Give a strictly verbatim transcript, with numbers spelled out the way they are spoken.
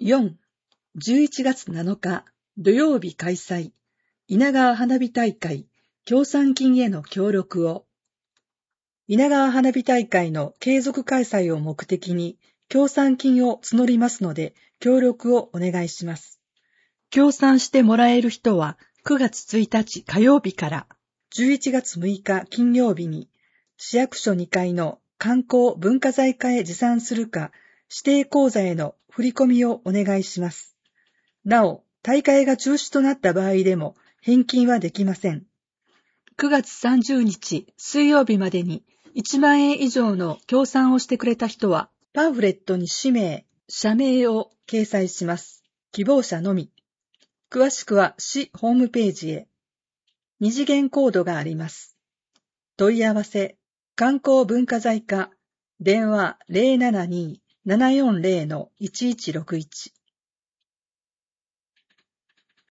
よん、じゅういちがつなのか土曜日開催、稲川花火大会、協賛金への協力を。稲川花火大会の継続開催を目的に、協賛金を募りますので、協力をお願いします。協賛してもらえる人は、くがつついたち火曜日からじゅういちがつむいか金曜日に、市役所にかいの観光文化財課へ持参するか、指定口座への振り込みをお願いします。なお、大会が中止となった場合でも、返金はできません。くがつさんじゅうにち水曜日までにいちまんえん以上の協賛をしてくれた人は、パンフレットに氏名、社名を掲載します。希望者のみ。詳しくは市ホームページへ。二次元コードがあります。問い合わせ、観光文化財課、電話 ゼロななにー ななよんゼロ のいちいちろくいち。